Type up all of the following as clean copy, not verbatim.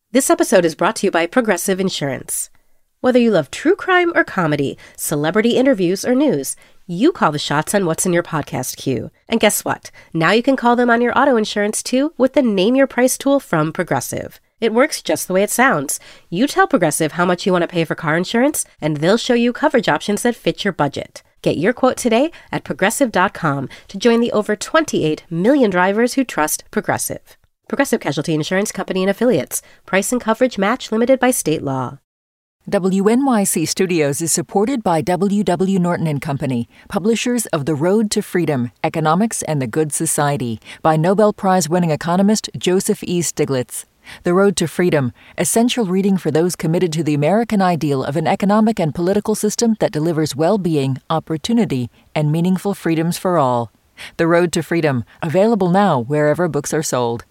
This episode is brought to you by Progressive Insurance. Whether you love true crime or comedy, celebrity interviews or news, you call the shots on what's in your podcast queue. And guess what? Now you can call them on your auto insurance too with the Name Your Price tool from Progressive. It works just the way it sounds. You tell Progressive how much you want to pay for car insurance, and they'll show you coverage options that fit your budget. Get your quote today at Progressive.com to join the over 28 million drivers who trust Progressive. Progressive Casualty Insurance Company and Affiliates. Price and coverage match limited by state law. WNYC Studios is supported by W.W. Norton and Company, publishers of The Road to Freedom, Economics and the Good Society, by Nobel Prize-winning economist Joseph E. Stiglitz. The Road to Freedom, essential reading for those committed to the American ideal of an economic and political system that delivers well-being, opportunity, and meaningful freedoms for all. The Road to Freedom, available now wherever books are sold.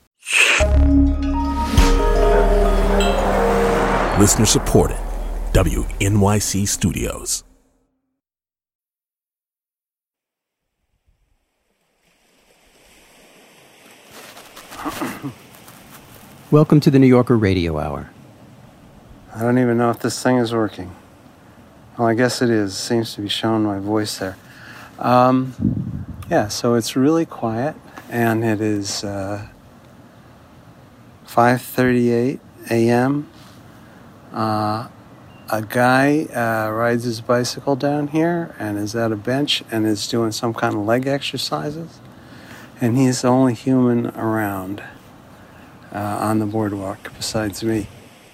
Listener supported. WNYC Studios. Welcome to the New Yorker Radio Hour. I don't even know if this thing is working. Well, I guess it is. It seems to be showing my voice there. So it's really quiet, and it is 5:38 a.m. A guy rides his bicycle down here and is at a bench and is doing some kind of leg exercises. And he's the only human around on the boardwalk besides me.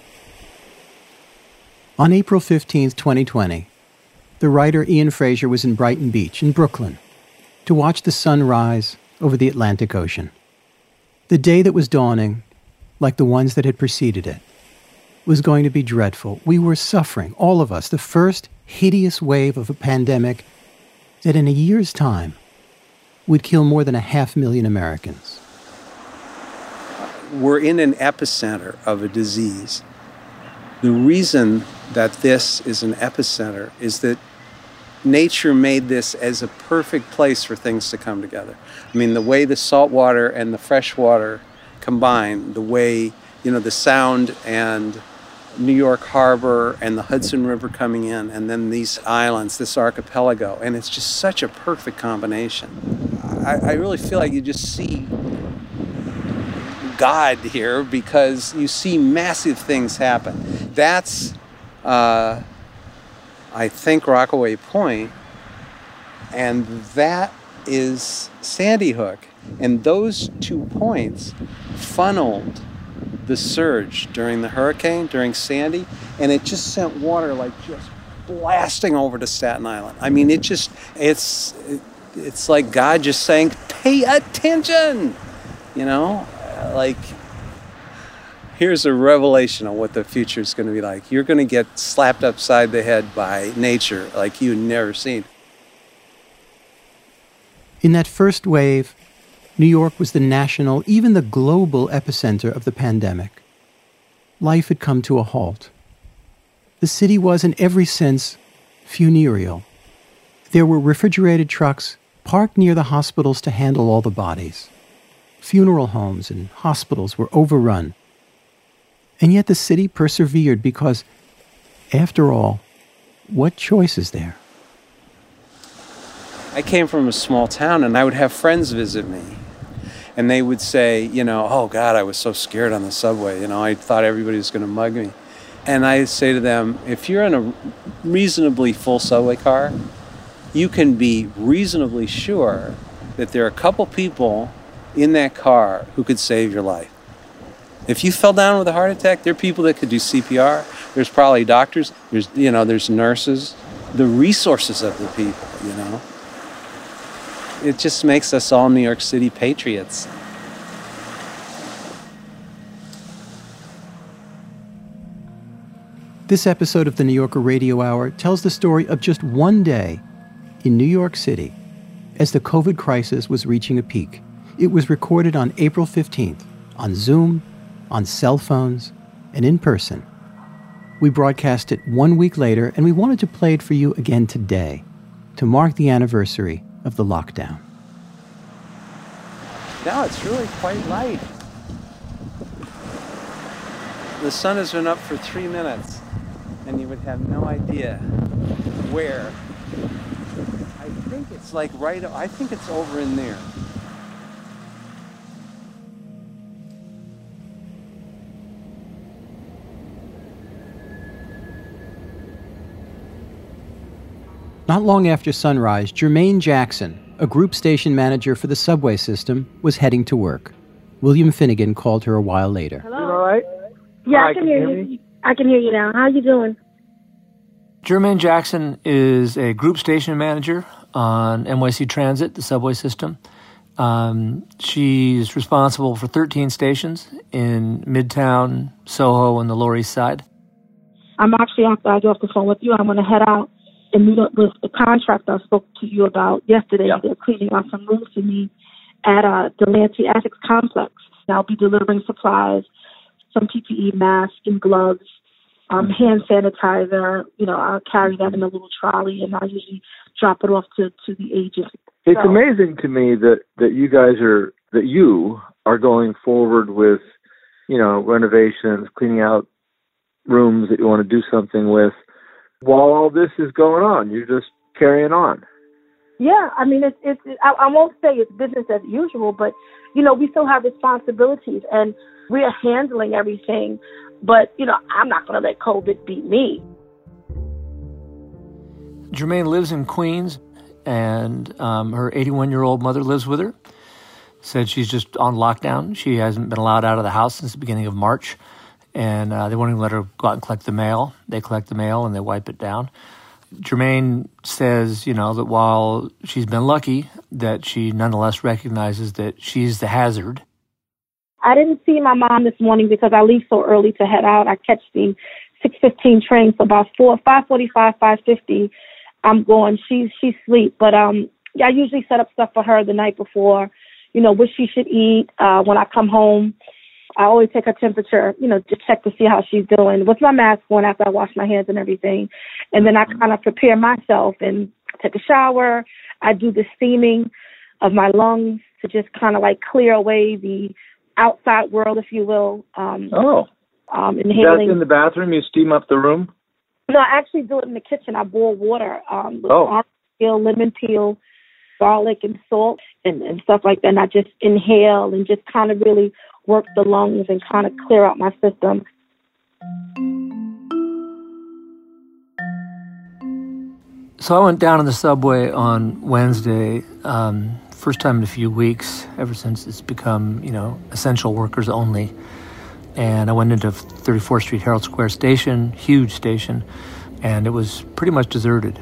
On April 15th, 2020, the writer Ian Fraser was in Brighton Beach in Brooklyn to watch the sun rise over the Atlantic Ocean. The day that was dawning, like the ones that had preceded it, was going to be dreadful. We were suffering, all of us, the first hideous wave of a pandemic that in a year's time would kill more than 500,000 Americans. We're in an epicenter of a disease. The reason that this is an epicenter is that nature made this as a perfect place for things to come together. I mean, the way the salt water and the fresh water combine, the way, the Sound and New York Harbor and the Hudson River coming in, and then these islands, this archipelago, and it's just such a perfect combination. I really feel like you just see God here because you see massive things happen. That's, I think, Rockaway Point, and that is Sandy Hook. And those 2 points funneled the surge during the hurricane, during Sandy, and it just sent water just blasting over to Staten Island. I mean, it's like God just saying, pay attention, here's a revelation of what the future is going to be like. You're going to get slapped upside the head by nature like you've never seen. In that first wave, New York was the national, even the global epicenter of the pandemic. Life had come to a halt. The city was, in every sense, funereal. There were refrigerated trucks parked near the hospitals to handle all the bodies. Funeral homes and hospitals were overrun. And yet the city persevered because, after all, what choice is there? I came from a small town, and I would have friends visit me. And they would say, oh, God, I was so scared on the subway. I thought everybody was going to mug me. And I say to them, if you're in a reasonably full subway car, you can be reasonably sure that there are a couple people in that car who could save your life. If you fell down with a heart attack, there are people that could do CPR. There's probably doctors. There's nurses. The resources of the people, It just makes us all New York City patriots. This episode of the New Yorker Radio Hour tells the story of just one day in New York City as the COVID crisis was reaching a peak. It was recorded on April 15th, on Zoom, on cell phones, and in person. We broadcast it 1 week later, and we wanted to play it for you again today to mark the anniversary of the lockdown. Now it's really quite light. The sun has been up for 3 minutes, and you would have no idea where. I think it's like I think it's over in there. Not long after sunrise, Jermaine Jackson, a group station manager for the subway system, was heading to work. William Finnegan called her a while later. Hello? You all right? Yeah, I can hear you. I can hear you now. How you doing? Jermaine Jackson is a group station manager on NYC Transit, the subway system. She's responsible for 13 stations in Midtown, Soho, and the Lower East Side. I'm actually, after I get off the phone with you, I'm going to head out and meet up with the contractor I spoke to you about yesterday. Yep. They're cleaning out some rooms for me at the Delancey Essex complex. I'll be delivering supplies, some PPE, masks and gloves, hand sanitizer. I'll carry that in a little trolley, and I'll usually drop it off to the agent. It's amazing to me that you are going forward with, renovations, cleaning out rooms that you want to do something with. While all this is going on, you're just carrying on. Yeah, I mean, I won't say it's business as usual, but, we still have responsibilities, and we are handling everything. But, I'm not going to let COVID beat me. Jermaine lives in Queens, and her 81-year-old mother lives with her. Said she's just on lockdown. She hasn't been allowed out of the house since the beginning of March. And they won't even let her go out and collect the mail. They collect the mail and they wipe it down. Jermaine says, that while she's been lucky, that she nonetheless recognizes that she's the hazard. I didn't see my mom this morning because I leave so early to head out. I catch the 6:15 train, so about 5:45, 5:50, I'm going. She's asleep. But I usually set up stuff for her the night before, what she should eat. When I come home, I always take her temperature, just check to see how she's doing with my mask on after I wash my hands and everything. And then I kind of prepare myself and take a shower. I do the steaming of my lungs to just kind of like clear away the outside world, if you will. Inhaling. That's in the bathroom? You steam up the room? No, I actually do it in the kitchen. I boil water with orange peel, lemon peel, garlic and salt and stuff like that. And I just inhale and just kind of really work the lungs and kind of clear out my system. So I went down on the subway on Wednesday, first time in a few weeks, ever since it's become, essential workers only. And I went into 34th Street Herald Square station, huge station, and it was pretty much deserted.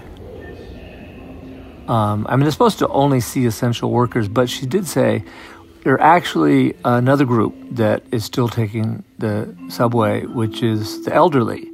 They're supposed to only see essential workers, but she did say there's actually another group that is still taking the subway, which is the elderly.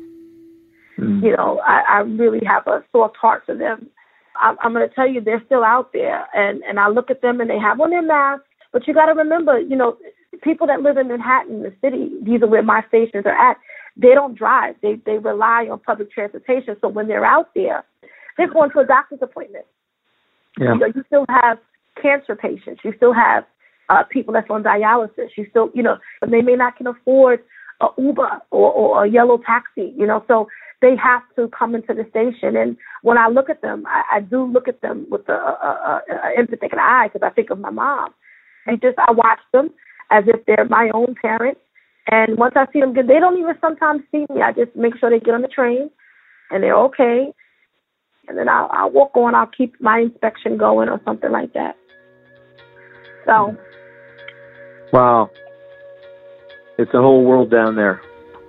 I really have a soft heart for them. I'm going to tell you, they're still out there. And I look at them and they have on their masks. But you got to remember, people that live in Manhattan, the city, these are where my stations are at, they don't drive. They rely on public transportation. So when they're out there, they're going to a doctor's appointment. Yeah. You still have cancer patients. You still have people that's on dialysis. You still, but they may not can afford a Uber or a yellow taxi, so they have to come into the station. And when I look at them, I do look at them with an empathetic eye because I think of my mom. And I watch them as if they're my own parents. And once I see them, they don't even sometimes see me. I just make sure they get on the train and they're okay. And then I'll walk on. I'll keep my inspection going or something like that. So. Wow. It's a whole world down there.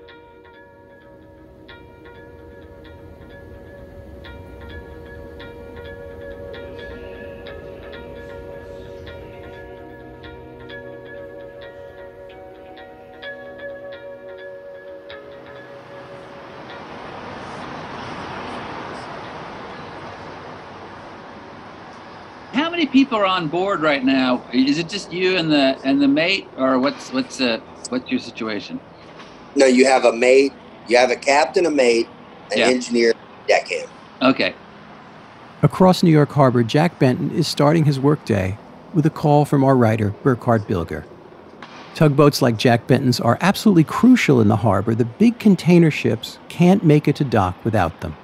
How many people are on board right now? Is it just you and the mate, or what's your situation? No, you have a mate, you have a captain, a mate, an engineer, deckhand. Okay. Across New York Harbor, Jack Benton is starting his workday with a call from our writer, Burkhard Bilger. Tugboats like Jack Benton's are absolutely crucial in the harbor. The big container ships can't make it to dock without them.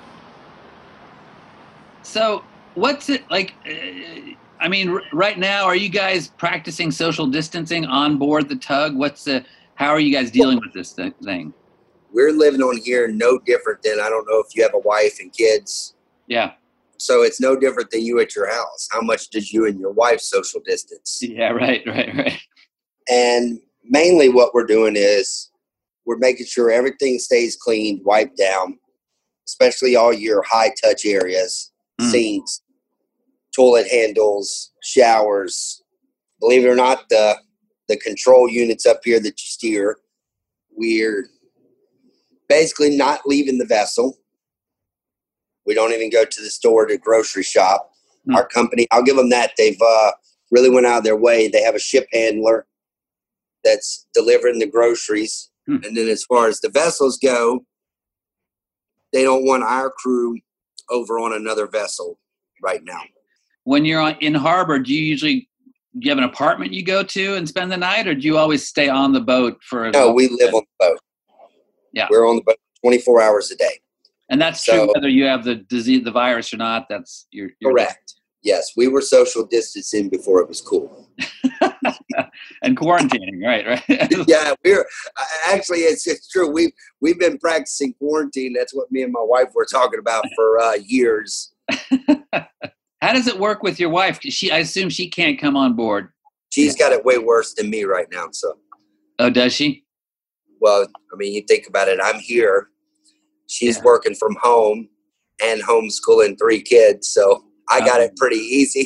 So what's it like? Right now, are you guys practicing social distancing on board the tug? How are you guys dealing with this thing? We're living on here no different than, I don't know if you have a wife and kids. Yeah. So it's no different than you at your house. How much does you and your wife social distance? Yeah, right. And mainly what we're doing is we're making sure everything stays cleaned, wiped down, especially all your high-touch areas, sinks, toilet handles, showers. Believe it or not, the control units up here that you steer, we're basically not leaving the vessel. We don't even go to the store to grocery shop. Our company, I'll give them that. They've really went out of their way. They have a ship handler that's delivering the groceries. And then as far as the vessels go, they don't want our crew over on another vessel right now. When you're in harbor, do you have an apartment you go to and spend the night, or do you always stay on the boat for? No, we live on the boat. Yeah, we're on the boat 24 hours a day. And that's true whether you have the disease, the virus, or not. That's you're correct. Yes, we were social distancing before it was cool. And quarantining, right? Yeah, it's true. We've been practicing quarantine. That's what me and my wife were talking about for years. How does it work with your wife? I assume she can't come on board. She's got it way worse than me right now. So. Oh, does she? Well, you think about it. I'm here. She's working from home and homeschooling 3 kids. So I got it pretty easy.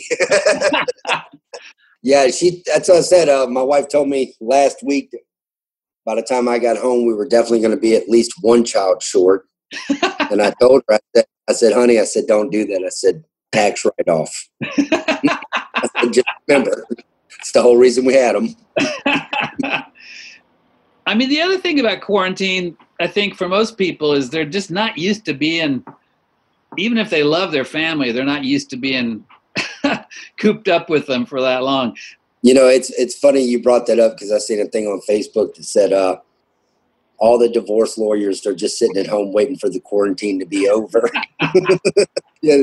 Yeah, that's what I said. My wife told me last week that by the time I got home, we were definitely going to be at least 1 child short. And I told her, I said, honey, don't do that. I said, tax write-off. I said, just remember, it's the whole reason we had them. The other thing about quarantine, I think for most people, is they're just not used to being, even if they love their family, they're not used to being cooped up with them for that long. It's funny you brought that up because I seen a thing on Facebook that said all the divorce lawyers are just sitting at home waiting for the quarantine to be over. Yeah.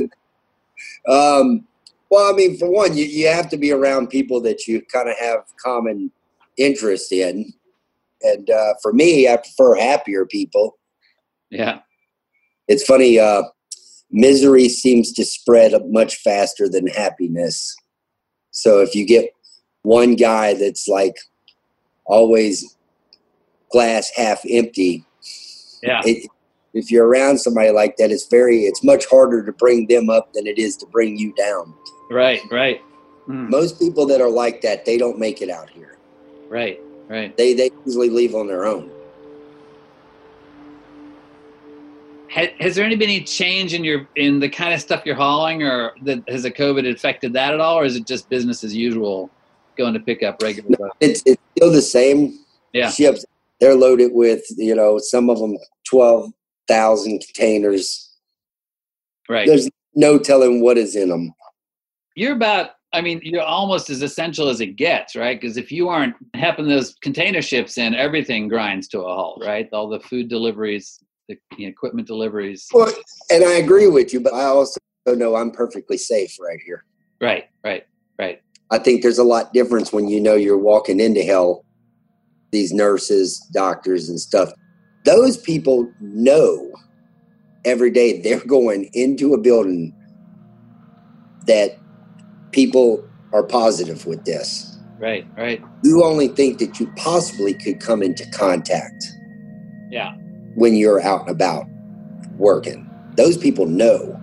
For one, you have to be around people that you kind of have common interest in. And for me, I prefer happier people. Yeah. It's funny. Misery seems to spread much faster than happiness. So if you get one guy that's like always glass half empty, if you're around somebody like that, it's much harder to bring them up than it is to bring you down. Right. Most people that are like that, they don't make it out here. Right. They usually leave on their own. Has there been any change in the kind of stuff you're hauling, or has the COVID affected that at all, or is it just business as usual, going to pick up regular stuff? It's still the same. Yeah. Ships, they're loaded with, some of them 12,000 containers. Right. There's no telling what is in them. You're almost as essential as it gets, right? Because if you aren't helping those container ships in, everything grinds to a halt, right? All the food deliveries, the equipment deliveries. Well, and I agree with you, but I also know I'm perfectly safe right here. Right. I think there's a lot difference when you're walking into hell, these nurses, doctors, and stuff. Those people know every day they're going into a building that people are positive with this. Right. You only think that you possibly could come into contact. Yeah. When you're out and about working. Those people know.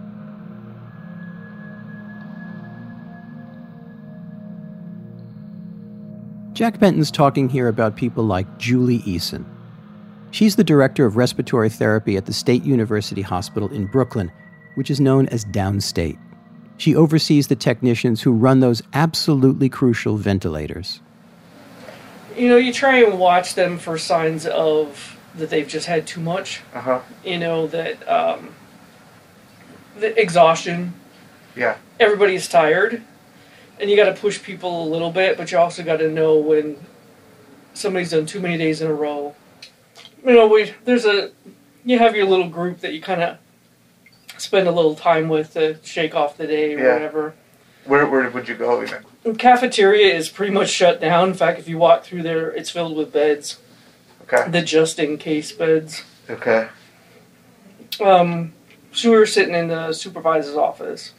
Jack Benton's talking here about people like Julie Eason. She's the director of respiratory therapy at the State University Hospital in Brooklyn, which is known as Downstate. She oversees the technicians who run those absolutely crucial ventilators. You try and watch them for signs of that they've just had too much. That the exhaustion. Yeah. Everybody's tired. And you got to push people a little bit, but you also got to know when somebody's done too many days in a row. You have your little group that you kind of spend a little time with to shake off the day or whatever. Where would you go even? The cafeteria is pretty much shut down. In fact, if you walk through there, it's filled with beds. Okay. The just-in-case beds. Okay. So we were sitting in the supervisor's office.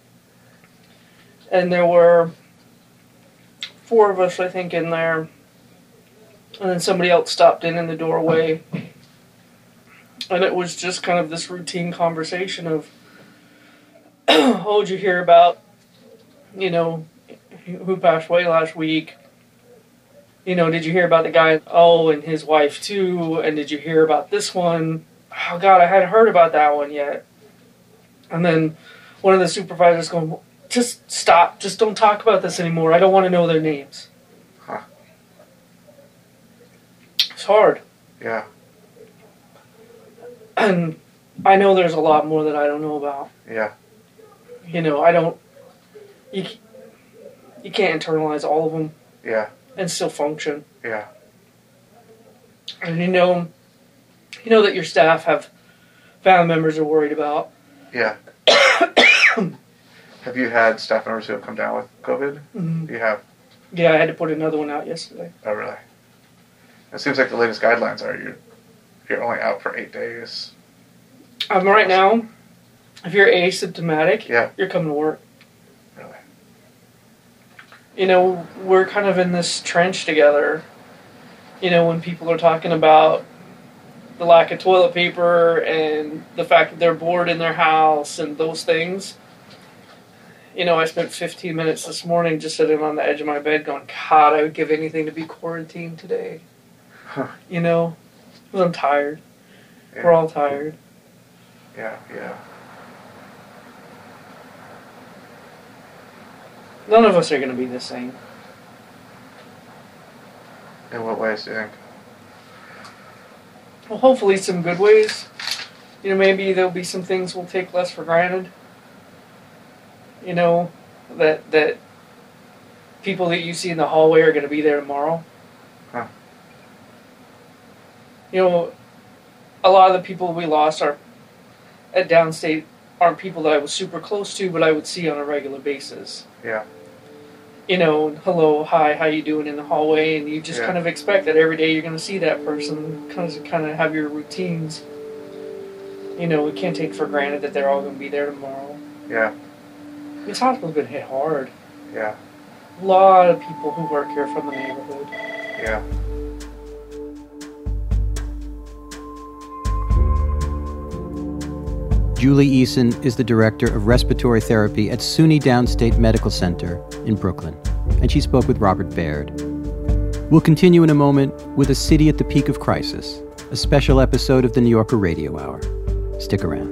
And there were 4 of us, I think, in there. And then somebody else stopped in the doorway. And it was just kind of this routine conversation of, oh, did you hear about, who passed away last week? Did you hear about the guy, and his wife too? And did you hear about this one? Oh, God, I hadn't heard about that one yet. And then one of the supervisors going, just stop. Just don't talk about this anymore. I don't want to know their names. Huh. It's hard. Yeah. And I know there's a lot more that I don't know about. Yeah. You can't internalize all of them. Yeah. And still function. Yeah. And you know that your staff have family members they're worried about. Yeah. Have you had staff members who have come down with COVID? Mm-hmm. You have? Yeah, I had to put another one out yesterday. Oh, really? It seems like the latest guidelines are you're only out for 8 days. Right now, if you're asymptomatic, you're coming to work. Really? We're kind of in this trench together. When people are talking about the lack of toilet paper and the fact that they're bored in their house and those things. I spent 15 minutes this morning just sitting on the edge of my bed going, God, I would give anything to be quarantined today. Huh. Because I'm tired. Yeah. We're all tired. Yeah. None of us are going to be the same. In what ways do you think? Well, hopefully some good ways. Maybe there'll be some things we'll take less for granted. That people that you see in the hallway are going to be there tomorrow. Huh. A lot of the people we lost at Downstate aren't people that I was super close to, but I would see on a regular basis. Yeah. Hello, hi, how you doing in the hallway, and you just kind of expect that every day you're going to see that person, kind of have your routines. We can't take for granted that they're all going to be there tomorrow. Yeah. This hospital's been hit hard. Yeah. A lot of people who work here from the neighborhood. Yeah. Julie Eason is the director of respiratory therapy at SUNY Downstate Medical Center in Brooklyn, and she spoke with Robert Baird. We'll continue in a moment with A City at the Peak of Crisis, a special episode of the New Yorker Radio Hour. Stick around.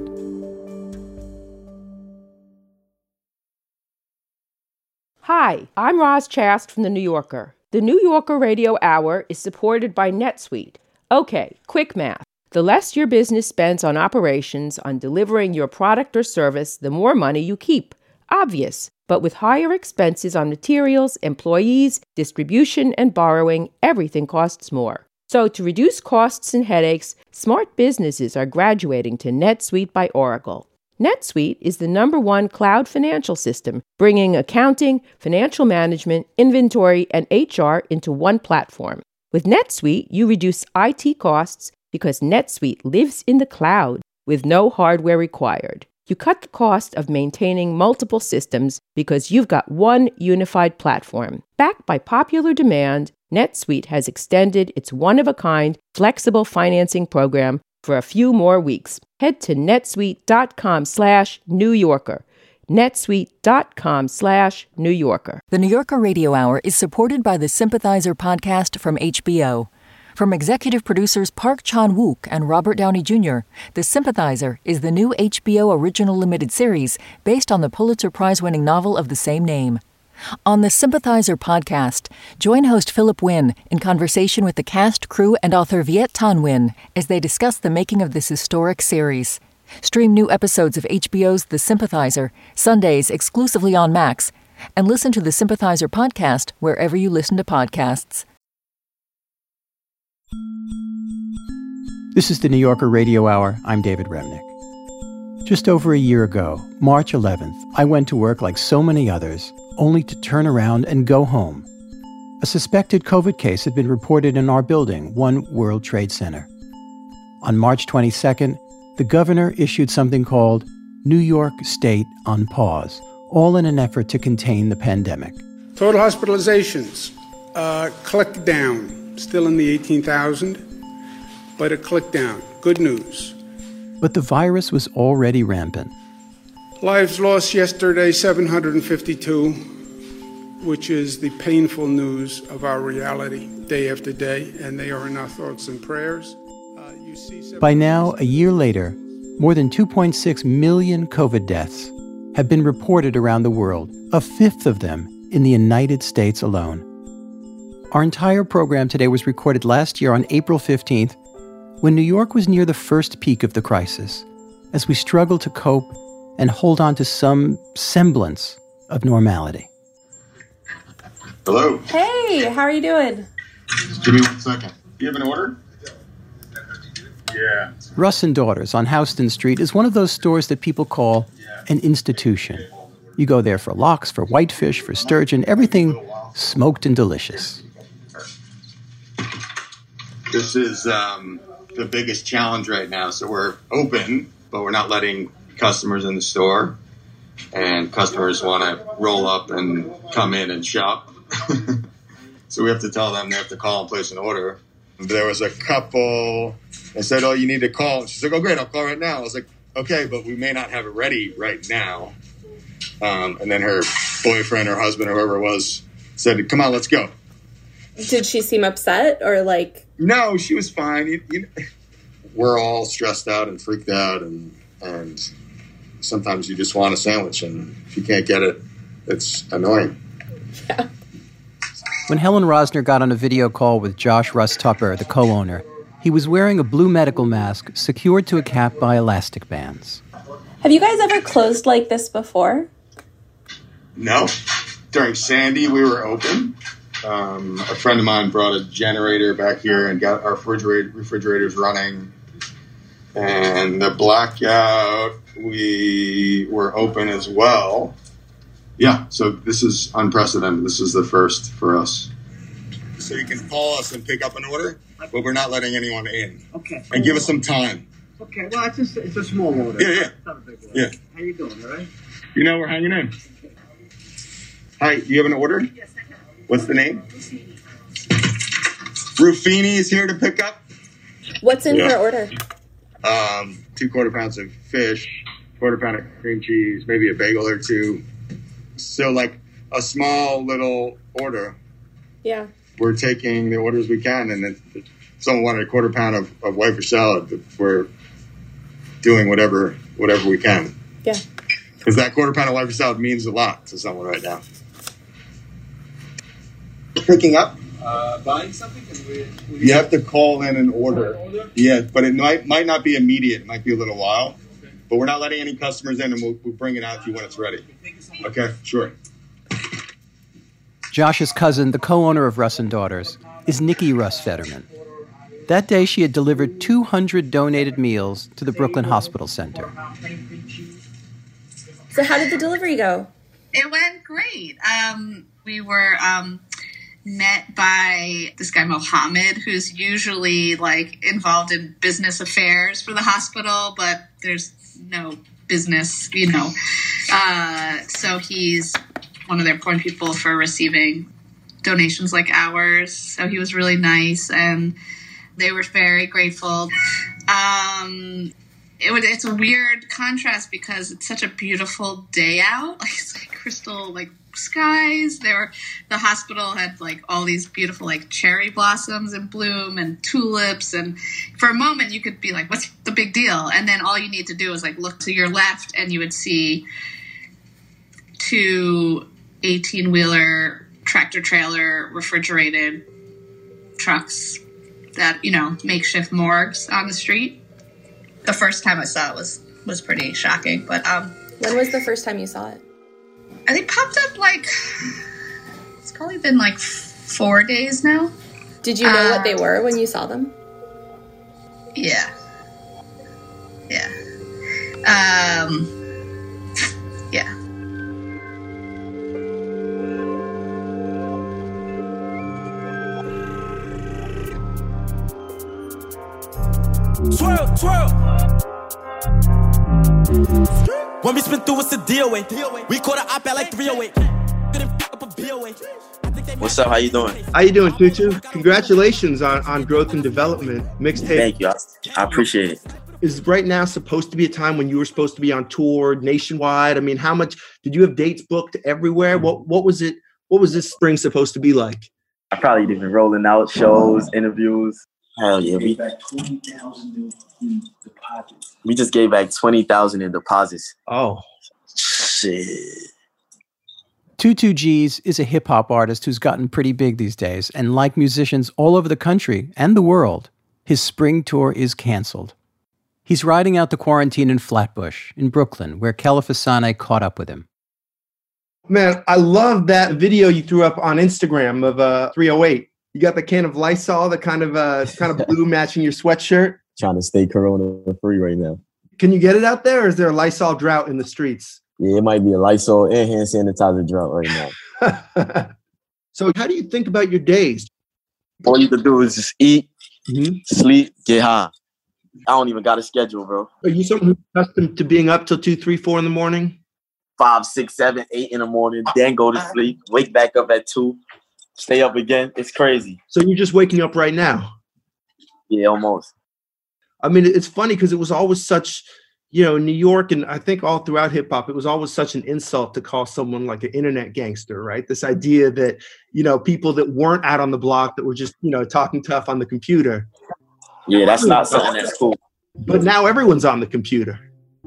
Hi, I'm Roz Chast from The New Yorker. The New Yorker Radio Hour is supported by NetSuite. Okay, quick math. The less your business spends on operations, on delivering your product or service, the more money you keep. Obvious. But with higher expenses on materials, employees, distribution, and borrowing, everything costs more. So to reduce costs and headaches, smart businesses are graduating to NetSuite by Oracle. NetSuite is the #1 cloud financial system, bringing accounting, financial management, inventory, and HR into one platform. With NetSuite, you reduce IT costs because NetSuite lives in the cloud with no hardware required. You cut the cost of maintaining multiple systems because you've got one unified platform. Backed by popular demand, NetSuite has extended its one-of-a-kind flexible financing program for a few more weeks. Head to netsuite.com/New Yorker. netsuite.com/New Yorker. The New Yorker Radio Hour is supported by the Sympathizer podcast from HBO. From executive producers Park Chan-wook and Robert Downey Jr., The Sympathizer is the new HBO original limited series based on the Pulitzer Prize-winning novel of the same name. On the Sympathizer podcast, join host Philip Wynn in conversation with the cast, crew, and author Viet Thanh Nguyen as they discuss the making of this historic series. Stream new episodes of HBO's The Sympathizer, Sundays exclusively on Max, and listen to the Sympathizer podcast wherever you listen to podcasts. This is the New Yorker Radio Hour. I'm David Remnick. Just over a year ago, March 11th, I went to work like so many others, only to turn around and go home. A suspected COVID case had been reported in our building, One World Trade Center. On March 22nd, the governor issued something called New York State on Pause, all in an effort to contain the pandemic. Total hospitalizations, clicked down, still in the 18,000. But it clicked down. Good news. But the virus was already rampant. Lives lost yesterday, 752, which is the painful news of our reality day after day, and they are in our thoughts and prayers. By now, a year later, more than 2.6 million COVID deaths have been reported around the world, a fifth of them in the United States alone. Our entire program today was recorded last year on April 15th, when New York was near the first peak of the crisis, as we struggled to cope and hold on to some semblance of normality. Hello. Hey, how are you doing? Give me 1 second. Do you have an order? Yeah. Russ and Daughters on Houston Street is one of those stores that people call an institution. You go there for lox, for whitefish, for sturgeon, everything smoked and delicious. This is the biggest challenge right now. So we're open, but we're not letting customers in the store. And customers want to roll up and come in and shop. So we have to tell them they have to call and place an order. There was a couple, I said, oh, you need to call. She's like, oh, great, I'll call right now. I was like, okay, but we may not have it ready right now. And then her boyfriend or husband or whoever it was said, come on, let's go. Did she seem upset or like? No, she was fine. We're all stressed out and freaked out, and sometimes you just want a sandwich, and if you can't get it, it's annoying. Yeah. When Helen Rosner got on a video call with Josh Russ Tupper, the co-owner, he was wearing a blue medical mask secured to a cap by elastic bands. Have you guys ever closed like this before? No. During Sandy, we were open. A friend of mine brought a generator back here and got our refrigerators running. And the blackout, we were open as well. Yeah, so this is unprecedented. This is the first for us. So you can call us and pick up an order, but we're not letting anyone in. Okay. And give us some time. Okay, well, it's a small order. Yeah. It's not a big order. Yeah. How you doing, all right? You know we're hanging in. Hi, do you have an order? Yes, I have. What's the name? Ruffini is here to pick up. What's in her order? 2 quarter pounds of fish, 1/4 pound of cream cheese, maybe a bagel or two. So like a small little order. Yeah. We're taking the orders we can, and if someone wanted a 1/4 pound of whitefish salad, we're doing whatever we can. Yeah. Because that 1/4 pound of whitefish salad means a lot to someone right now. Picking up? Buying something? You have to call in an order. Yeah, but it might not be immediate. It might be a little while. But we're not letting any customers in, and we'll bring it out to you when it's ready. Okay, sure. Josh's cousin, the co-owner of Russ and Daughters, is Nikki Russ Fetterman. That day, she had delivered 200 donated meals to the Brooklyn Hospital Center. So how did the delivery go? It went great. We were met by this guy, Mohammed, who's usually like involved in business affairs for the hospital, but there's no business, so he's one of their point people for receiving donations like ours. So he was really nice, and they were very grateful. It's a weird contrast because it's such a beautiful day out. Like it's like crystal like skies. The hospital had like all these beautiful like cherry blossoms in bloom and tulips, and for a moment you could be like, what's the big deal? And then all you need to do is like look to your left and you would see 2 18-wheeler tractor trailer refrigerated trucks that, makeshift morgues on the street. The first time I saw it was pretty shocking, but when was the first time you saw it? They popped up it's probably been like 4 days now. Did you know what they were when you saw them? Yeah. Yeah. Yeah. Twirl, twirl. When we spin through, it's the deal way. We caught an op at like 308. What's up? How you doing? How you doing, Tutu? Congratulations on Growth and Development mixtape. Thank you. I appreciate it. Is right now supposed to be a time when you were supposed to be on tour nationwide? I mean, how much did you have dates booked everywhere? What was it? What was this spring supposed to be like? I probably been rolling out shows, interviews. Hell yeah, we just gave back 20,000 in deposits. Oh, shit. Tutu G's is a hip-hop artist who's gotten pretty big these days, and like musicians all over the country and the world, his spring tour is canceled. He's riding out the quarantine in Flatbush, in Brooklyn, where Kela Fasane caught up with him. Man, I love that video you threw up on Instagram of 308. You got the can of Lysol, the kind of blue matching your sweatshirt. Trying to stay corona-free right now. Can you get it out there, or is there a Lysol drought in the streets? Yeah, it might be a Lysol and hand sanitizer drought right now. So how do you think about your days? All you can do is just eat, sleep, get high. I don't even got a schedule, bro. Are you someone who's accustomed to being up till 2, 3, 4 in the morning? 5, 6, 7, 8 in the morning, then go to sleep, wake back up at 2, stay up again. It's crazy. So you're just waking up right now? Yeah, almost. I mean, it's funny because it was always such, New York, and I think all throughout hip hop, it was always such an insult to call someone like an internet gangster, right? This idea that, people that weren't out on the block, that were just, talking tough on the computer. Yeah, that's not something that's cool. But now everyone's on the computer.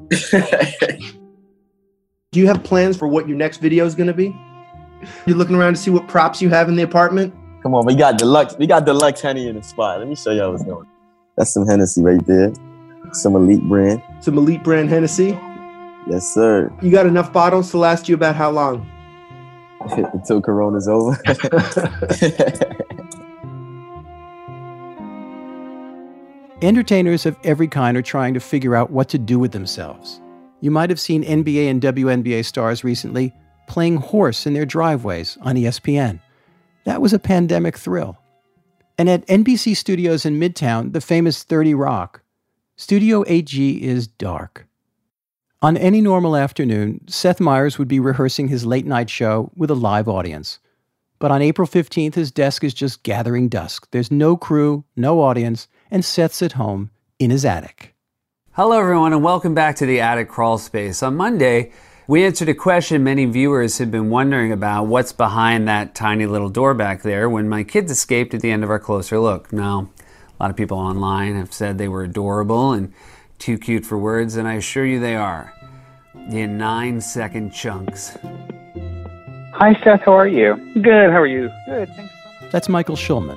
Do you have plans for what your next video is going to be? You're looking around to see what props you have in the apartment? Come on, we got deluxe Henny in the spot. Let me show y'all what's going on. That's some Hennessy right there. Some elite brand. Some elite brand Hennessy? Yes, sir. You got enough bottles to last you about how long? Until Corona's over. Entertainers of every kind are trying to figure out what to do with themselves. You might have seen NBA and WNBA stars recently playing horse in their driveways on ESPN. That was a pandemic thrill. And at NBC Studios in Midtown, the famous 30 Rock, Studio 8G is dark. On any normal afternoon, Seth Meyers would be rehearsing his late-night show with a live audience. But on April 15th, his desk is just gathering dust. There's no crew, no audience, and Seth's at home in his attic. Hello, everyone, and welcome back to the Attic Crawl Space. On Monday, we answered a question many viewers had been wondering about: what's behind that tiny little door back there when my kids escaped at the end of our Closer Look. Now, a lot of people online have said they were adorable and too cute for words, and I assure you they are. In 9-second chunks. Hi, Seth. How are you? Good. How are you? Good. Thanks. That's Michael Schulman.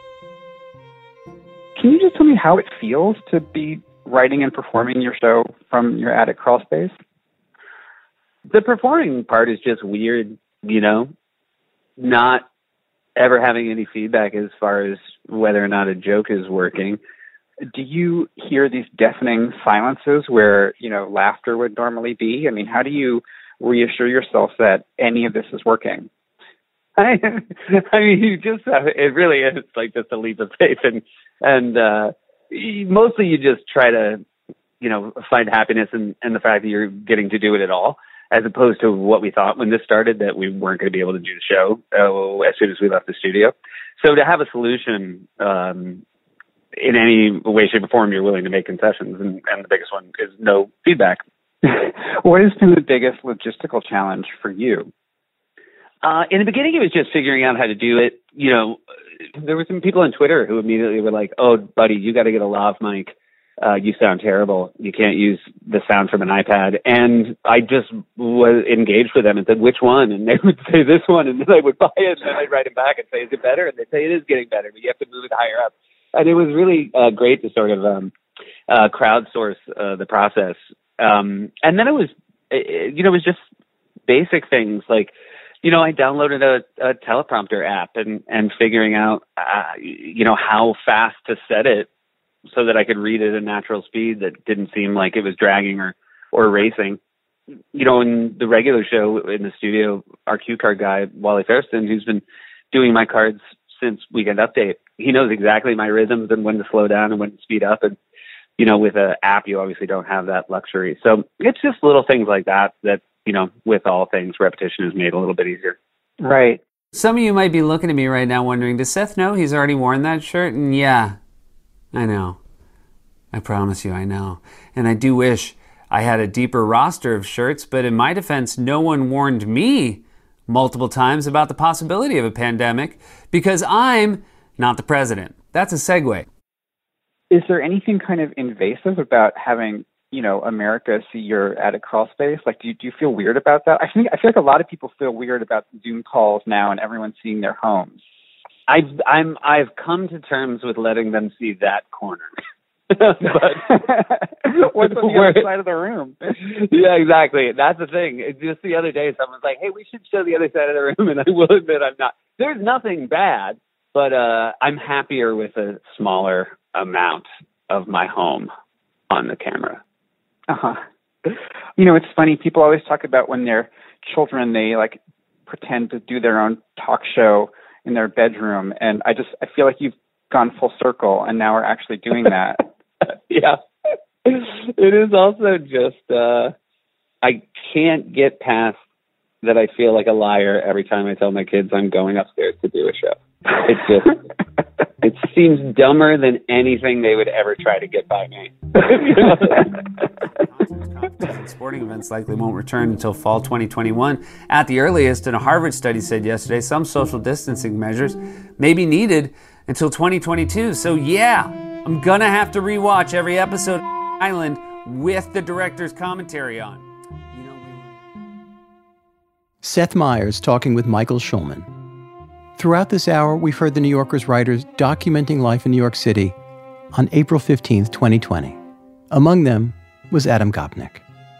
Can you just tell me how it feels to be writing and performing your show from your attic crawl space? The performing part is just weird, not ever having any feedback as far as whether or not a joke is working. Do you hear these deafening silences where, laughter would normally be? I mean, how do you reassure yourself that any of this is working? I mean, you just it really is like just a leap of faith, and mostly you just try to, find happiness in the fact that you're getting to do it at all, as opposed to what we thought when this started, that we weren't going to be able to do the show as soon as we left the studio. So to have a solution in any way, shape, or form, you're willing to make concessions, and the biggest one is no feedback. What has been the biggest logistical challenge for you? In the beginning, it was just figuring out how to do it. There were some people on Twitter who immediately were like, "Oh, buddy, you got to get a lav mic. You sound terrible. You can't use the sound from an iPad." And I just was engaged with them and said, "Which one?" And they would say this one, and then I would buy it, and then I'd write it back and say, "Is it better?" And they'd say, "It is getting better, but you have to move it higher up." And it was really great to sort of crowdsource the process. And then it was just basic things like, I downloaded a teleprompter app and figuring out, how fast to set it so that I could read at a natural speed that didn't seem like it was dragging or racing. In the regular show in the studio, our cue card guy, Wally Fairstein, who's been doing my cards since Weekend Update, he knows exactly my rhythms and when to slow down and when to speed up. And, with an app, you obviously don't have that luxury. So it's just little things like that, with all things, repetition is made a little bit easier. Right. Some of you might be looking at me right now wondering, does Seth know he's already worn that shirt? And yeah, I know. I promise you, I know. And I do wish I had a deeper roster of shirts, but in my defense, no one warned me multiple times about the possibility of a pandemic because I'm not the president. That's a segue. Is there anything kind of invasive about having America see your attic crawl space? Like, do you feel weird about that? I feel like a lot of people feel weird about Zoom calls now and everyone seeing their homes. I've come to terms with letting them see that corner. But what's on the other side of the room? Yeah, exactly. That's the thing. Just the other day, someone's like, "Hey, we should show the other side of the room," and I will admit I'm not. There's nothing bad, but I'm happier with a smaller amount of my home on the camera. It's funny. People always talk about when they're children, they like pretend to do their own talk show in their bedroom. And I feel like you've gone full circle and now we're actually doing that. Yeah. It is also just, I can't get past that I feel like a liar every time I tell my kids I'm going upstairs to do a show. It's just, it seems dumber than anything they would ever try to get by me. Sporting events likely won't return until fall 2021 at the earliest, and a Harvard study said yesterday some social distancing measures may be needed until 2022. So yeah, I'm gonna have to rewatch every episode of Island with the director's commentary on. Seth Meyers talking with Michael Schulman. Throughout this hour, we've heard the New Yorker's writers documenting life in New York City on April 15th, 2020. Among them was Adam Gopnik.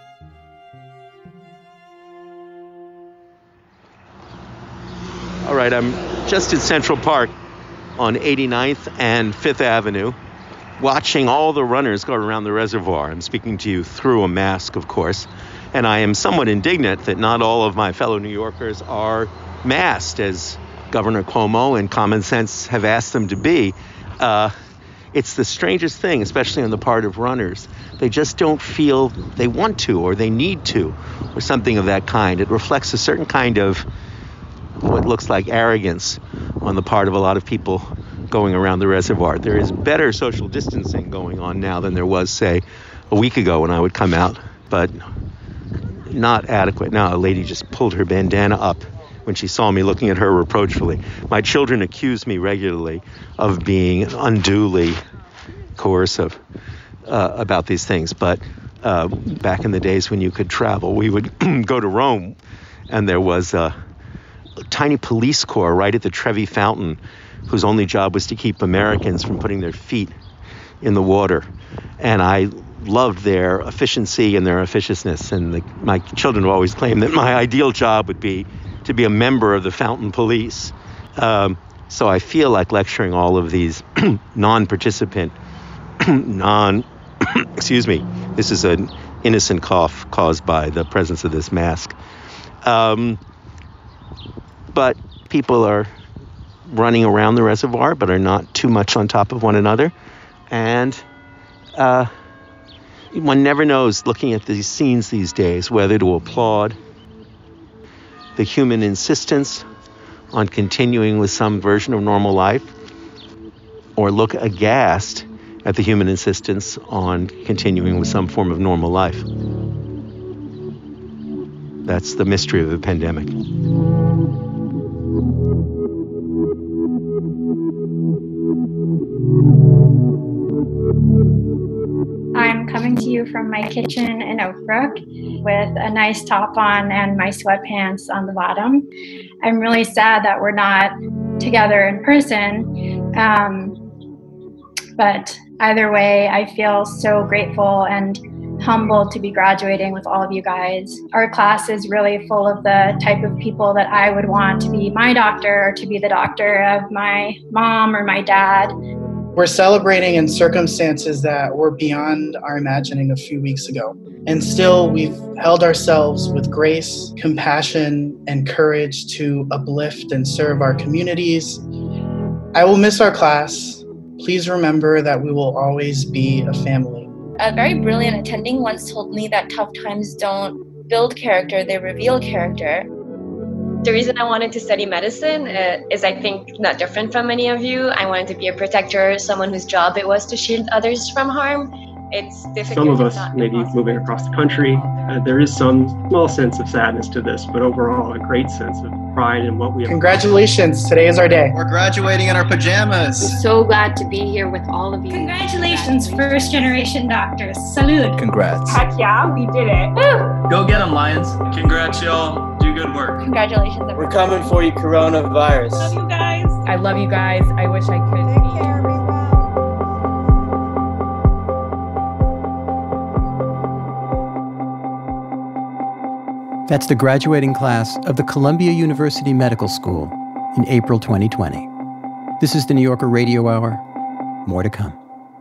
All right, I'm just in Central Park on 89th and 5th Avenue, watching all the runners go around the reservoir. I'm speaking to you through a mask, of course, and I am somewhat indignant that not all of my fellow New Yorkers are masked, as Governor Cuomo and Common Sense have asked them to be. It's the strangest thing, especially on the part of runners. They just don't feel they want to or they need to or something of that kind. It reflects a certain kind of what looks like arrogance on the part of a lot of people going around the reservoir. There is better social distancing going on now than there was, say, a week ago when I would come out, but not adequate. Now, a lady just pulled her bandana up when she saw me looking at her reproachfully. My children accuse me regularly of being unduly coercive about these things. But back in the days when you could travel, we would go to Rome, and there was a tiny police corps right at the Trevi Fountain whose only job was to keep Americans from putting their feet in the water. And I loved their efficiency and their officiousness. And my children always claimed that my ideal job would be to be a member of the Fountain Police. So I feel like lecturing all of these non-participant, excuse me, this is an innocent cough caused by the presence of this mask. But people are running around the reservoir, but are not too much on top of one another. And one never knows, looking at these scenes these days, whether to applaud the human insistence on continuing with some version of normal life, or look aghast at the human insistence on continuing with some form of normal life. That's the mystery of the pandemic. I'm coming to you from my kitchen in Oak Brook with a nice top on and my sweatpants on the bottom. I'm really sad that we're not together in person, but either way, I feel so grateful and humbled to be graduating with all of you guys. Our class is really full of the type of people that I would want to be my doctor or to be the doctor of my mom or my dad. We're celebrating in circumstances that were beyond our imagining a few weeks ago. And still, we've held ourselves with grace, compassion, and courage to uplift and serve our communities. I will miss our class. Please remember that we will always be a family. A very brilliant attending once told me that tough times don't build character, they reveal character. The reason I wanted to study medicine is, I think, not different from many of you. I wanted to be a protector, someone whose job it was to shield others from harm. It's difficult. Some of us may be moving across the country. There is some small sense of sadness to this, but overall a great sense of pride in what we have. Congratulations, today is our day. We're graduating in our pajamas. I'm so glad to be here with all of you. Congratulations, first generation doctors. Salute. Congrats. Heck yeah, we did it. Woo! Go get them, Lions. Congrats, y'all. Do good work. Congratulations. We're coming for you, coronavirus. Love you guys. I love you guys. I wish I could. Take care, everyone. That's the graduating class of the Columbia University Medical School in April 2020. This is the New Yorker Radio Hour. More to come.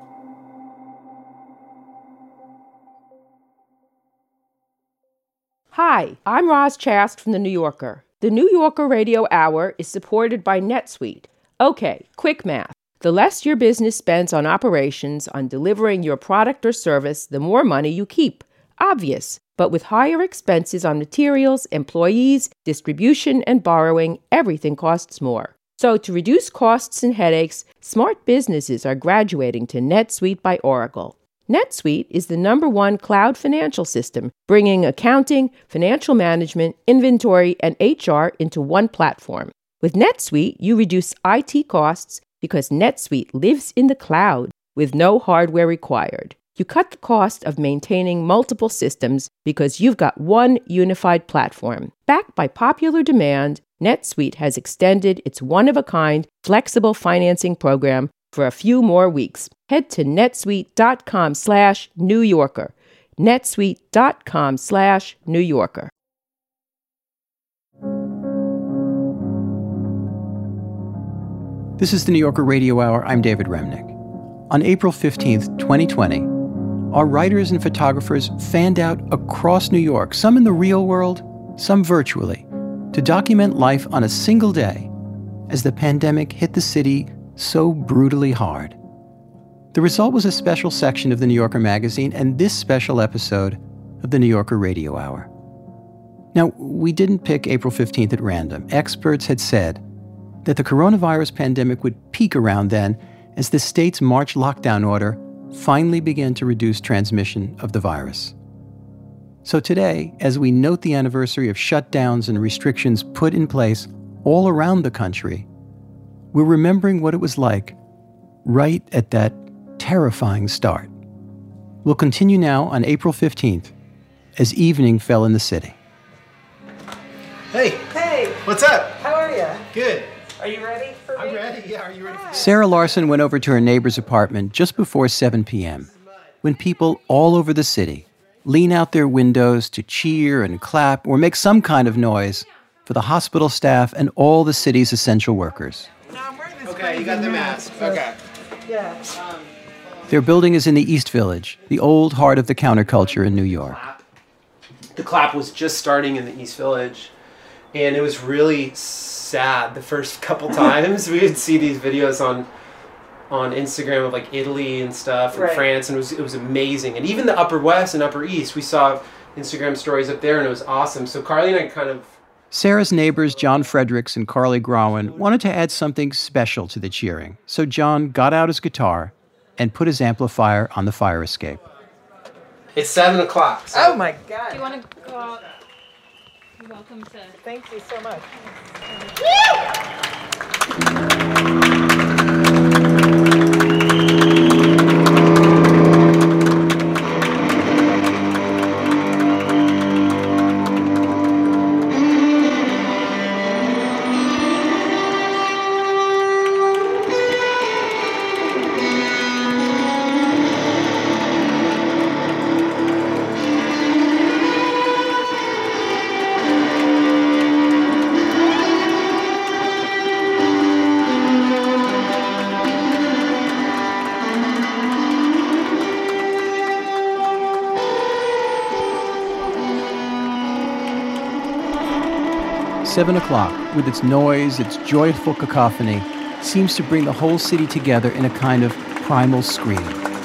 Hi, I'm Roz Chast from The New Yorker. The New Yorker Radio Hour is supported by NetSuite. Okay, quick math. The less your business spends on operations, on delivering your product or service, the more money you keep. Obvious. But with higher expenses on materials, employees, distribution, and borrowing, everything costs more. So to reduce costs and headaches, smart businesses are graduating to NetSuite by Oracle. NetSuite is the #1 cloud financial system, bringing accounting, financial management, inventory, and HR into one platform. With NetSuite, you reduce IT costs because NetSuite lives in the cloud with no hardware required. You cut the cost of maintaining multiple systems because you've got one unified platform. Backed by popular demand, NetSuite has extended its one-of-a-kind flexible financing program for a few more weeks. Head to netsuite.com/New Yorker. netsuite.com/New Yorker. This is the New Yorker Radio Hour. I'm David Remnick. On April 15th, 2020, our writers and photographers fanned out across New York, some in the real world, some virtually, to document life on a single day as the pandemic hit the city so brutally hard. The result was a special section of the New Yorker magazine and this special episode of the New Yorker Radio Hour. Now, we didn't pick April 15th at random. Experts had said that the coronavirus pandemic would peak around then as the state's March lockdown order finally began to reduce transmission of the virus. So today, as we note the anniversary of shutdowns and restrictions put in place all around the country, we're remembering what it was like right at that terrifying start. We'll continue now on April 15th as evening fell in the city. Hey. Hey. What's up? How are you? Good. Are you ready for me? I'm ready. Yeah, are you ready for me? Sarah Larson went over to her neighbor's apartment just before 7 p.m. when people all over the city lean out their windows to cheer and clap or make some kind of noise for the hospital staff and all the city's essential workers. Okay, you got the mask. Okay. Yeah. Their building is in the East Village, the old heart of the counterculture in New York. The clap was just starting in the East Village, and it was really sad the first couple times. We would see these videos on Instagram of like Italy and stuff and Right. France, and it was amazing. And even the Upper West and Upper East, we saw Instagram stories up there, and it was awesome. So Carly and I kind of... Sarah's neighbors, John Fredericks and Carly Growen, wanted to add something special to the cheering. So John got out his guitar and put his amplifier on the fire escape. It's 7 o'clock. So Oh my God. Do you want to go out? You're welcome to. Thank you so much. 7 o'clock, with its noise, its joyful cacophony, seems to bring the whole city together in a kind of primal scream.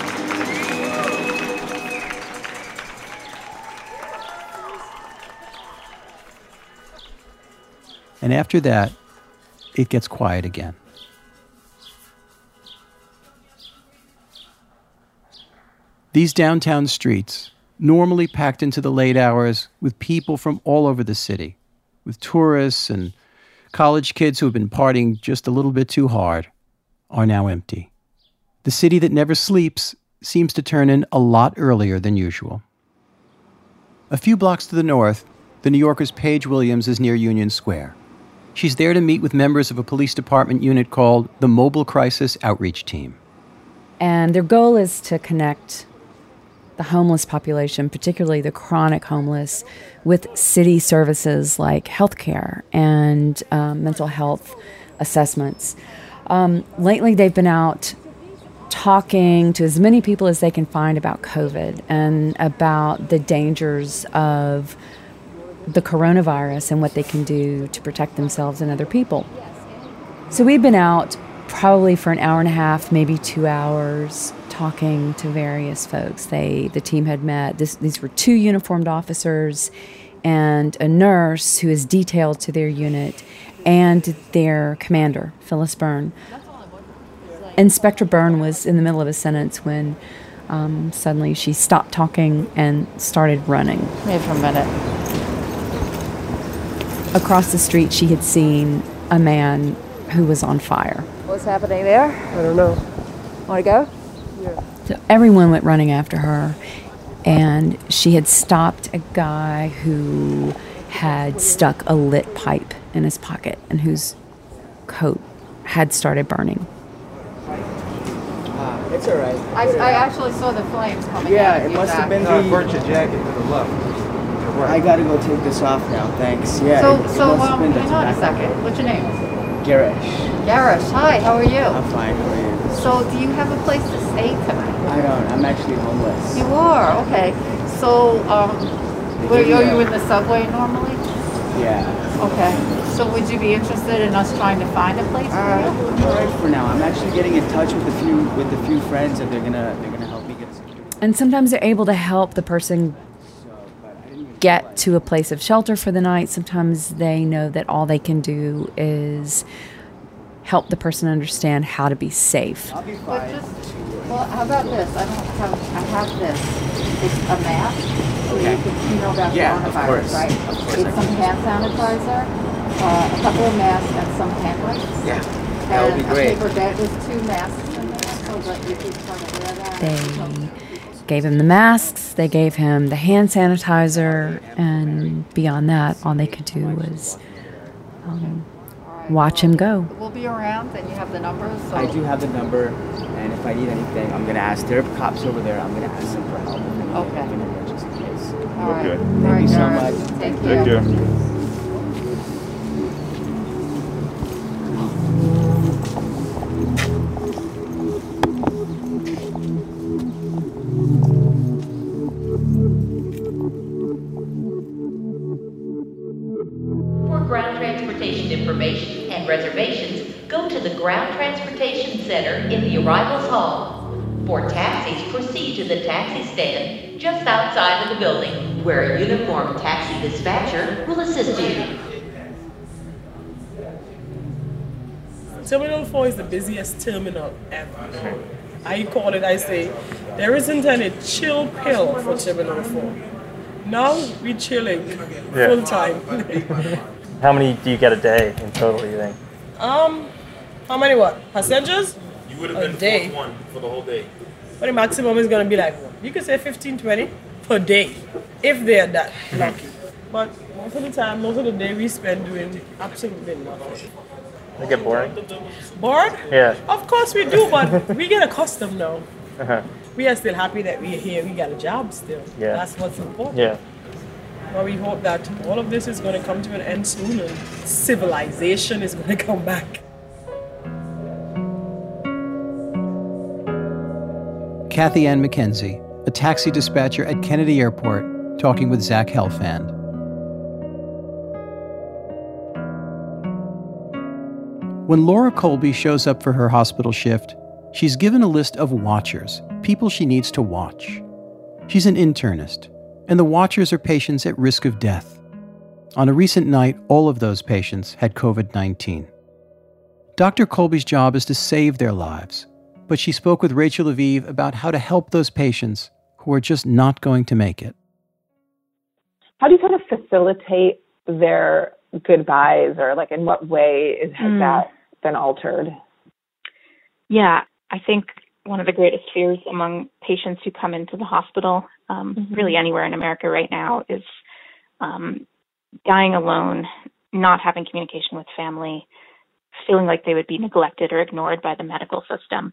And after that, it gets quiet again. These downtown streets, normally packed into the late hours with people from all over the city, with tourists and college kids who have been partying just a little bit too hard, are now empty. The city that never sleeps seems to turn in a lot earlier than usual. A few blocks to the north, the New Yorker's Paige Williams is near Union Square. She's there to meet with members of a police department unit called the Mobile Crisis Outreach Team. And their goal is to connect the homeless population, particularly the chronic homeless, with city services like healthcare and mental health assessments. Lately, they've been out talking to as many people as they can find about COVID and about the dangers of the coronavirus and what they can do to protect themselves and other people. So we've been out probably for an hour and a half, maybe 2 hours, talking to various folks. The team had met. These were 2 uniformed officers and a nurse who is detailed to their unit and their commander, Phyllis Byrne. Inspector Byrne was in the middle of a sentence when suddenly she stopped talking and started running. Wait for a minute. Across the street, she had seen a man who was on fire. What's happening there? I don't know. Want to go? Yeah. So everyone went running after her, and she had stopped a guy who had stuck a lit pipe in his pocket and whose coat had started burning. It's all right. I actually saw the flames coming out. Yeah, it must have been the... Burnt your jacket to the left. I gotta go take this off now, thanks. Yeah. Hang on a second. What's your name? Garish. Garish. Hi, how are you? I'm fine, how are you? So, do you have a place to stay tonight? I don't. I'm actually homeless. You are? Okay. So, are you in the subway normally? Yeah. Okay. So, would you be interested in us trying to find a place for you? I'm all right for now. I'm actually getting in touch with a few friends, and they're gonna help me get a security. And sometimes they're able to help the person get to a place of shelter for the night. Sometimes they know that all they can do is help the person understand how to be safe. I'll be fine. Well, how about this? I have this. It's a mask. So Okay. you know about coronavirus, right? Of course. It's some hand sanitizer, a couple of masks, and some hand wipes. Yeah, that would be great. A paper bag with 2 masks in there, so that you can sort of wear that. They gave him the masks, they gave him the hand sanitizer, and beyond that, all they could do was watch him go. We'll be around, and you have the numbers. So. I do have the number, and if I need anything, I'm gonna ask. There are cops over there. I'm gonna ask them for help. Okay. Just in case. All right. Okay. All Thank you so right, much. Take care. For ground transportation information and reservations, go to the Ground Transportation Center in the Arrivals Hall. For taxis, proceed to the taxi stand just outside of the building, where a uniformed taxi dispatcher will assist you. Terminal 4 is the busiest terminal ever. I call it, I say, there isn't any chill pill for Terminal 4. Now we're chilling full time. How many do you get a day in total, you think? How many what? Passengers? You would have been the fourth one for the whole day. But the maximum is going to be like, you could say 15, 20 per day, if they're that lucky. But most of the time, most of the day we spend doing absolutely nothing. They get boring? Bored? Yeah. Of course we do, but we get accustomed now. Uh-huh. We are still happy that we're here. We got a job still. Yeah. That's what's important. Yeah. But we hope that all of this is going to come to an end soon and civilization is going to come back. Kathy Ann McKenzie, a taxi dispatcher at Kennedy Airport, talking with Zach Helfand. When Laura Colby shows up for her hospital shift, she's given a list of watchers, people she needs to watch. She's an internist, and the watchers are patients at risk of death. On a recent night, all of those patients had COVID-19. Dr. Colby's job is to save their lives, but she spoke with Rachel Aviv about how to help those patients who are just not going to make it. How do you kind of facilitate their goodbyes, or like in what way has that been altered? Yeah, I think one of the greatest fears among patients who come into the hospital, really anywhere in America right now, is dying alone, not having communication with family, feeling like they would be neglected or ignored by the medical system.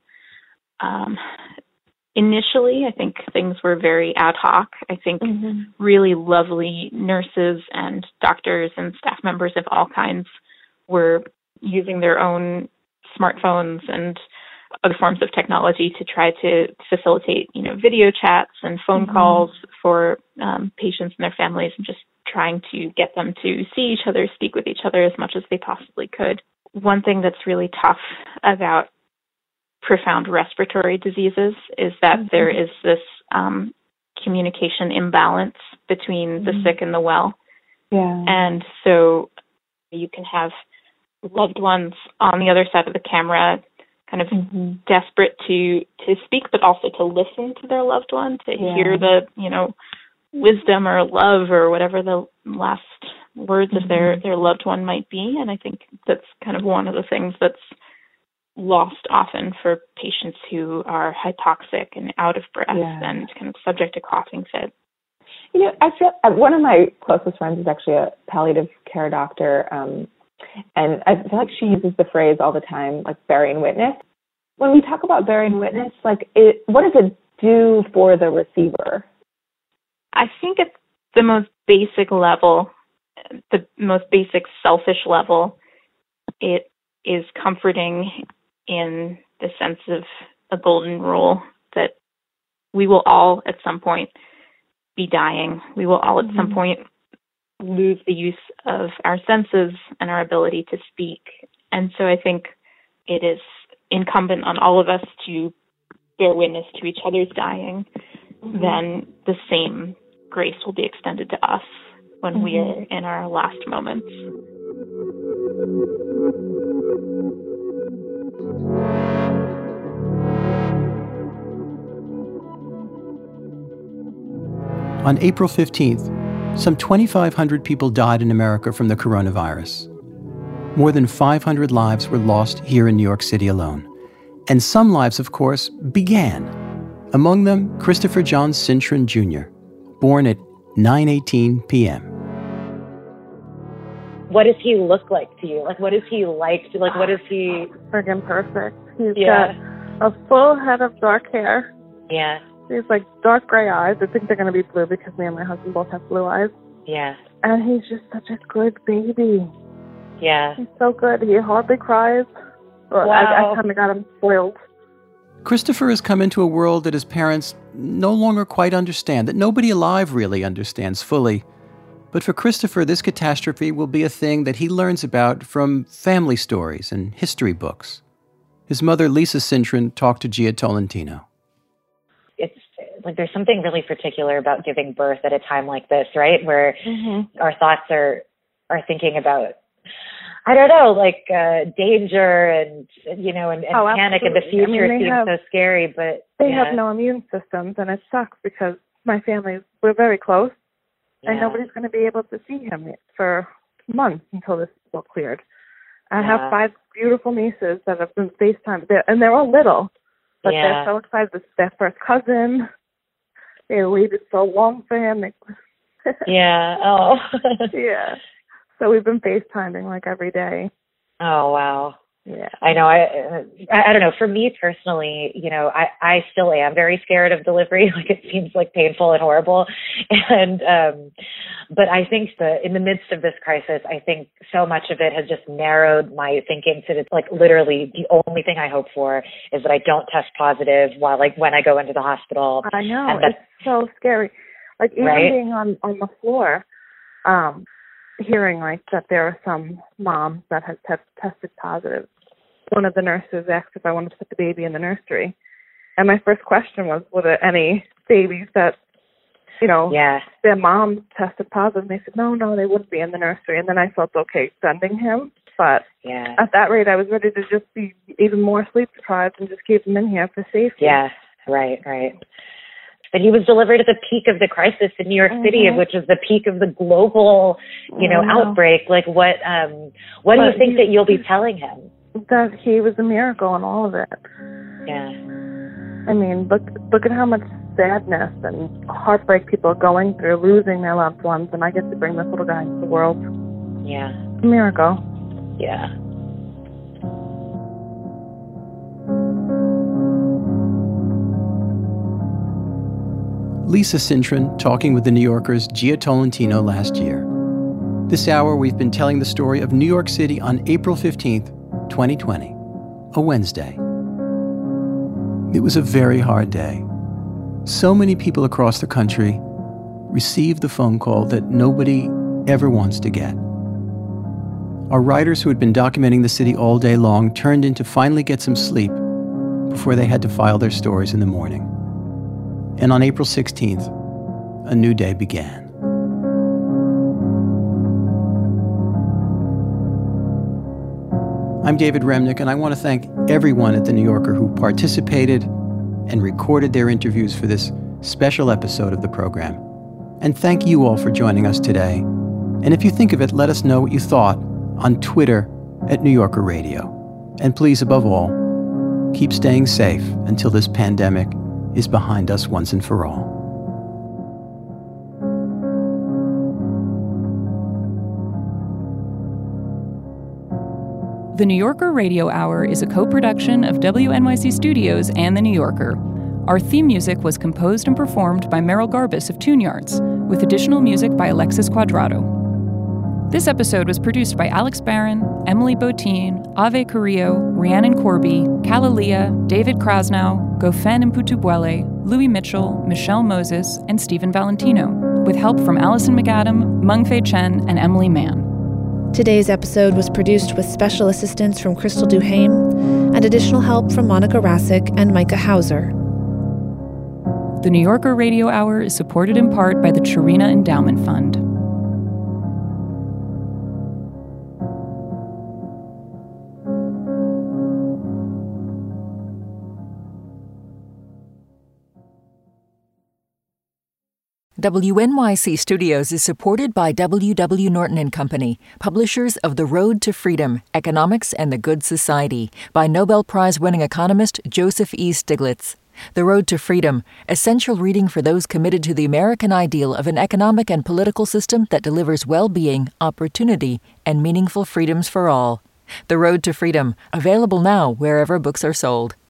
Initially, I think things were very ad hoc. I think really lovely nurses and doctors and staff members of all kinds were using their own smartphones and other forms of technology to try to facilitate, video chats and phone calls for patients and their families, and just trying to get them to see each other, speak with each other as much as they possibly could. One thing that's really tough about profound respiratory diseases is that there is this communication imbalance between the sick and the well. Yeah. And so you can have loved ones on the other side of the camera kind of desperate to speak, but also to listen to their loved one, to hear the, wisdom or love or whatever the last words of their loved one might be. And I think that's kind of one of the things that's lost often for patients who are hypoxic and out of breath and kind of subject to coughing fits. I feel one of my closest friends is actually a palliative care doctor, and I feel like she uses the phrase all the time, like bearing witness. When we talk about bearing witness, what does it do for the receiver? I think at the most basic level, the most basic selfish level, it is comforting in the sense of a golden rule that we will all at some point be dying. We will all at some point lose the use of our senses and our ability to speak. And so I think it is incumbent on all of us to bear witness to each other's dying. Then the same grace will be extended to us when we are in our last moments. On April 15th, some 2,500 people died in America from the coronavirus. More than 500 lives were lost here in New York City alone. And some lives, of course, began. Among them, Christopher John Cintron Jr., born at 9:18 p.m. What does he look like to you? What is he like? What is he? Friggin' perfect. He's got a full head of dark hair. Yeah. He's dark gray eyes. I think they're going to be blue because me and my husband both have blue eyes. Yeah. And he's just such a good baby. Yeah. He's so good. He hardly cries. Wow. I kind of got him spoiled. Christopher has come into a world that his parents no longer quite understand, that nobody alive really understands fully. But for Christopher, this catastrophe will be a thing that he learns about from family stories and history books. His mother, Lisa Cintron, talked to Gia Tolentino. It's there's something really particular about giving birth at a time like this, right? Where our thoughts are thinking about, I don't know, danger and panic in the future seems so scary, but they have no immune systems, and it sucks because my family, we're very close, and nobody's going to be able to see him for months until this is all cleared. I have 5 beautiful nieces that have been FaceTime, and they're all little, but they're so excited. This is their first cousin. They waited so long for him. Yeah. Oh. Yeah. So we've been FaceTiming every day. Oh, wow. Yeah. I know. I don't know. For me personally, I still am very scared of delivery. It seems painful and horrible. And, but I think in the midst of this crisis, I think so much of it has just narrowed my thinking to literally the only thing I hope for is that I don't test positive while when I go into the hospital. I know. It's so scary. Even being on the floor, hearing that there are some moms that have tested positive one of the nurses asked if I wanted to put the baby in the nursery. And my first question was, were there any babies that, their mom tested positive? And they said, no, they wouldn't be in the nursery. And then I felt okay sending him. But at that rate, I was ready to just be even more sleep deprived and just keep him in here for safety. Yeah, right. But he was delivered at the peak of the crisis in New York City, which is the peak of the global, outbreak. Like, what do you think that you'll be telling him? That he was a miracle in all of it. Yeah. I mean, look at how much sadness and heartbreak people are going through, losing their loved ones, and I get to bring this little guy into the world. Yeah. It's a miracle. Yeah. Lisa Cintron talking with the New Yorker's Gia Tolentino last year. This hour, we've been telling the story of New York City on April 15th, 2020, a Wednesday. It was a very hard day. So many people across the country received the phone call that nobody ever wants to get. Our writers who had been documenting the city all day long turned in to finally get some sleep before they had to file their stories in the morning. And on April 16th, a new day began. I'm David Remnick, and I want to thank everyone at The New Yorker who participated and recorded their interviews for this special episode of the program. And thank you all for joining us today. And if you think of it, let us know what you thought on Twitter at New Yorker Radio. And please, above all, keep staying safe until this pandemic is behind us once and for all. The New Yorker Radio Hour is a co-production of WNYC Studios and The New Yorker. Our theme music was composed and performed by Merrill Garbus of Tune Yards, with additional music by Alexis Cuadrado. This episode was produced by Alex Barron, Emily Botine, Ave Carrillo, Rhiannon Corby, Kalalia, David Krasnow, Gofen Mputubuele, Louis Mitchell, Michelle Moses, and Stephen Valentino, with help from Allison McAdam, Mengfei Chen, and Emily Mann. Today's episode was produced with special assistance from Crystal Duhame and additional help from Monica Rasick and Micah Hauser. The New Yorker Radio Hour is supported in part by the Chirina Endowment Fund. WNYC Studios is supported by W.W. Norton & Company, publishers of The Road to Freedom, Economics and the Good Society, by Nobel Prize-winning economist Joseph E. Stiglitz. The Road to Freedom, essential reading for those committed to the American ideal of an economic and political system that delivers well-being, opportunity, and meaningful freedoms for all. The Road to Freedom, available now wherever books are sold.